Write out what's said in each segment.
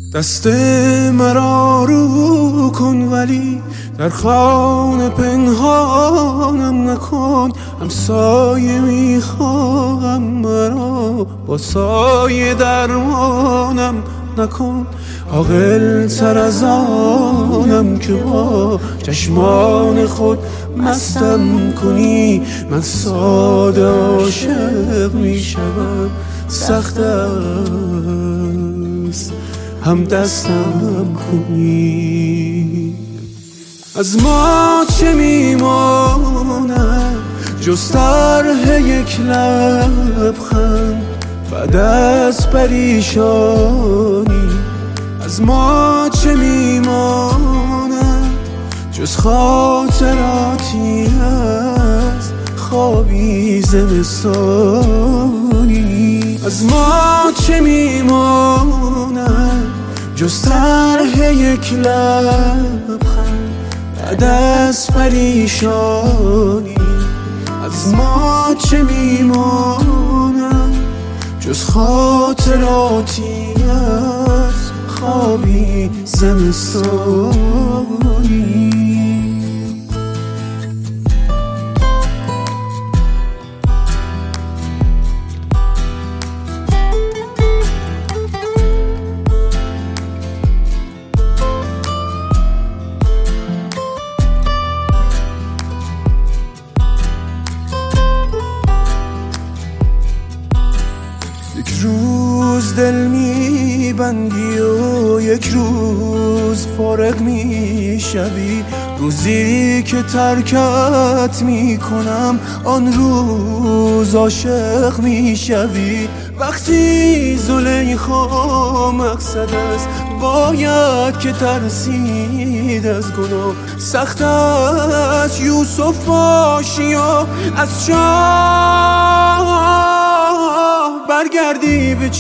دست مرا رو کن ولی در خانه پنهانم نکن. همسایه میخواهم مرا با سایه درمانم نکن. عاقل تر از آنم که با چشمان خود مستم کنی. من ساده عاشق میشوم، سخت است هم دستم کنی. از ما چه میماند جز طرح یک لبخند بعد از پریشانی؟ از ما چه میماند جز خاطراتی از خوابی زمستانی؟ از ما چه میماند جز طرح یک لبخند بعد از پریشانی؟ از ما چه میماند جز خاطراتی از خوابی زمستانی؟ یک روز دل میبندی و یک روز فارغ میشوی. روزی که ترکت میکنم آن روز عاشق میشوی. وقتی زلیخا مقصد است باید که ترسید از گناه. سخت است یوسف باشی و از چاه برگردی به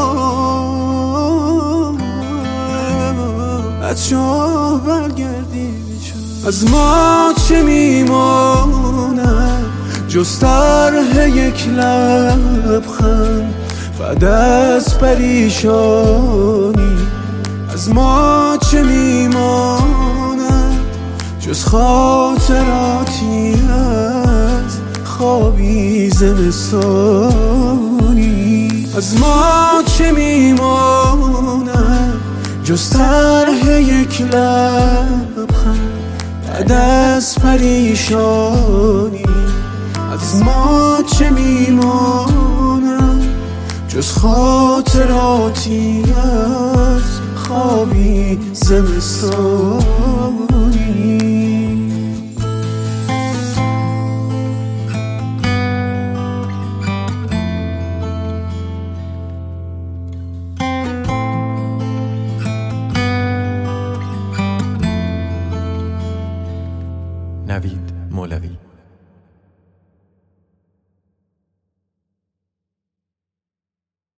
چاه، از چاه برگردی به چاه. از ما چه میماند جز طرح یک لبخند بعد از پریشانی؟ از ما چه میماند جز خاطراتی از خوابی زمستانی؟ از ما چه میماند جز طرح یک لبخند بعد از پریشانی؟ از ما چه میماند جز خاطراتی از خوابی زمستانی؟ نوید مولوی.